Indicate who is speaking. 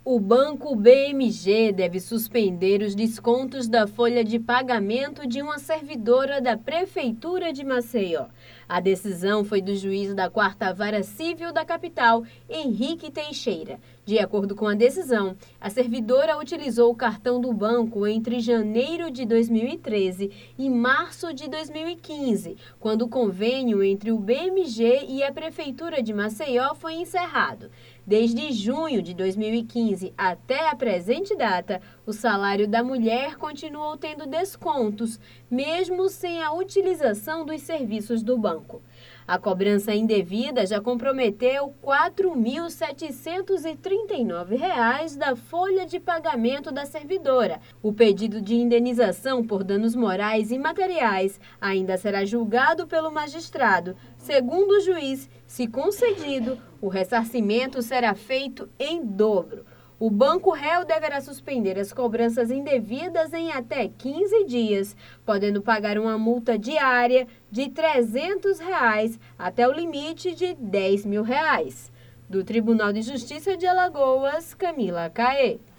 Speaker 1: O Banco BMG deve suspender os descontos da folha de pagamento de uma servidora da Prefeitura de Maceió. A decisão foi do juiz da 4ª Vara Civil da capital, Henrique Teixeira. De acordo com a decisão, a servidora utilizou o cartão do banco entre janeiro de 2013 e março de 2015, quando o convênio entre o BMG e a Prefeitura de Maceió foi encerrado. Desde junho de 2015 até a presente data, o salário da mulher continuou tendo descontos, mesmo sem a utilização dos serviços do banco. A cobrança indevida já comprometeu R$ 4.739 da folha de pagamento da servidora. O pedido de indenização por danos morais e materiais ainda será julgado pelo magistrado. Segundo o juiz, se concedido, o ressarcimento será feito em dobro. O banco réu deverá suspender as cobranças indevidas em até 15 dias, podendo pagar uma multa diária de R$ 300 até o limite de R$ 10.000. Do Tribunal de Justiça de Alagoas, Camila Caê.